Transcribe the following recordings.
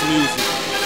music.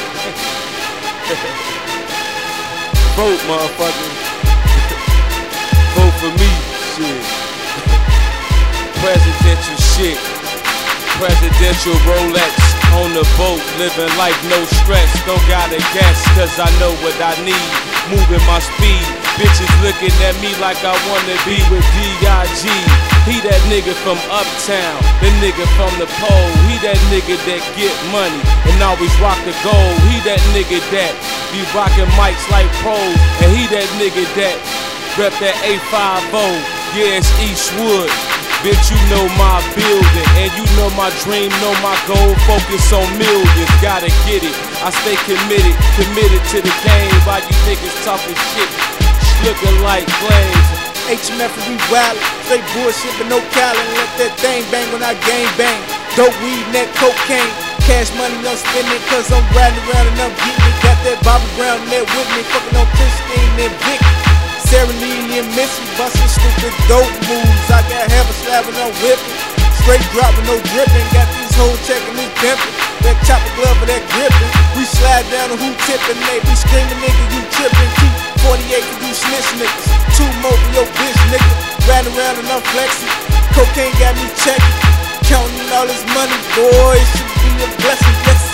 Vote, motherfucker. Vote for me, shit. Presidential shit. Presidential Rolex on the boat, living life no stress. Don't gotta guess, cause I know what I need. Moving my speed, bitches looking at me like I wanna be with D.I.G. He that nigga from uptown, the nigga from the pole. He that nigga that get money and always rock the gold. He that nigga that be rocking mics like pros. And he that nigga that rep that A50. Yeah, it's Eastwood. Bitch, you know my building, and you know my dream, know my goal, focus on millions, gotta get it. I stay committed to the game, while you niggas talking shit, looking like flames. HMF we wildin', straight bullshit but no callin'. Let that thing bang when I gang bang. Dope weed and that cocaine, cash money I'm spending, cause I'm riding around and I'm getting it. Got that Bobby Brown in that with me, fucking on Christine and Vic. Sarah Lee and Missy bustin' stupid dope moves. I got half a slab and I'm whipping, straight dropping, no dripping. Got these hoes checking this pimpin', that chopper glove or that gripping. We slide down and who tippin', they be screaming, nigga, you trippin'. Keep 48 for you snitch niggas, 2 more for your bitch nigga. Riding around and I'm flexing, cocaine got me checking, counting all this money, boy, it should be a blessing. Yes,